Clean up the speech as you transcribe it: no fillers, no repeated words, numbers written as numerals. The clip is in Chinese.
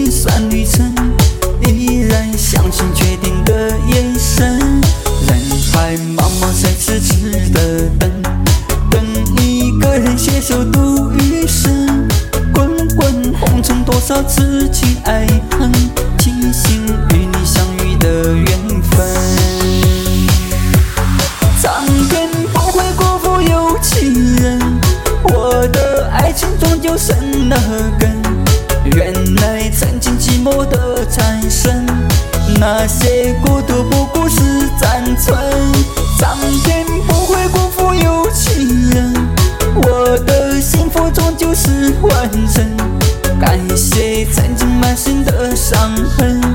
心酸旅程，依然相信决定的眼神。人海茫茫，谁是值得等？等一个人携手度余生。滚滚红尘，多少痴情爱恨，庆幸与你相遇的缘分。苍天不会辜负有情人，我的爱情终究生了根。原来曾经寂寞的产生，那些孤独不过是暂存。苍天不会辜负有情人，我的幸福终究是完整。感谢曾经满心的伤痕。